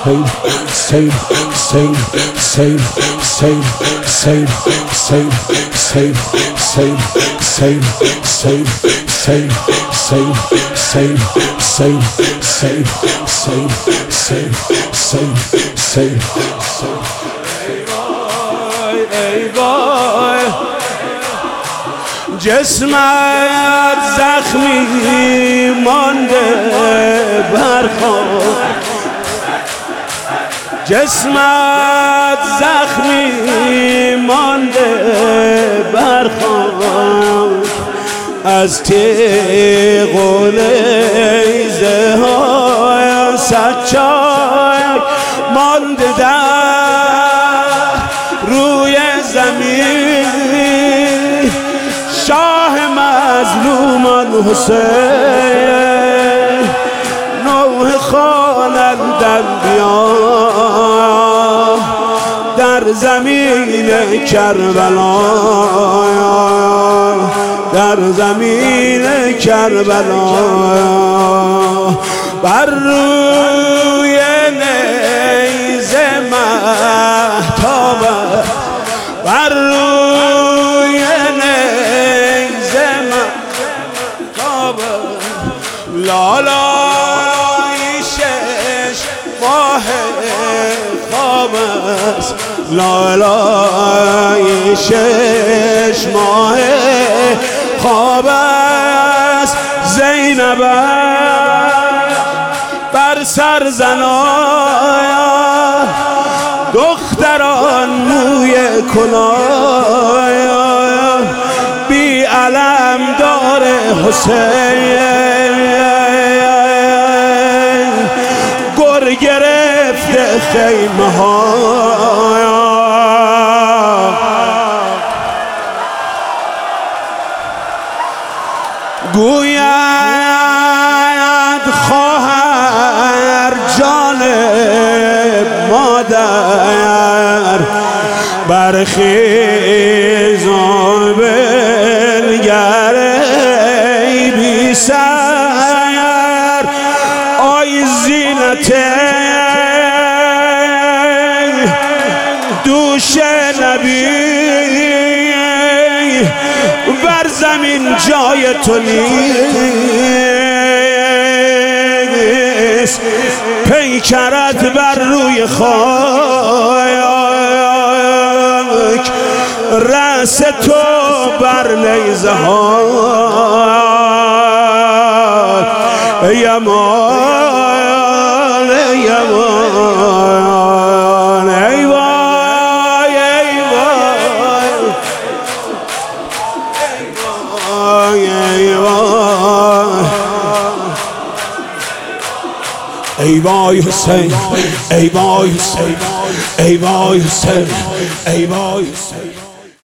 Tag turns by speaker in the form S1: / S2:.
S1: جسمت زخمی مانده برخواب، جسمت زخمی مانده برخواب، از تیغ و نیزه های سچاک مانده در روی زمین. شاه مظلومان حسین نوح خوانندم بیا در زمین کربلا، در زمین کربلا. بر روی نیزه مهتابم، بر روی نیزه مهتابم. لالای 6 ماه خواب است، لالای 6 ماه خواب است. زینب بر سر زنان، دختران موی کنان، بی علم دار حسین، گر گرفته خیمه ها. گوید خواهر جان مادر، برخیز و بنگر ای بی سر. آی زینت دوش نبی، بر زمین جای تو نیست. پیکرت بر روی خاک، رأس تو بر نیزه ها. یمان یمان ای وای ای وای ای وای ای وای حسین، ای وای حسین، ای وای حسین، ای وای حسین.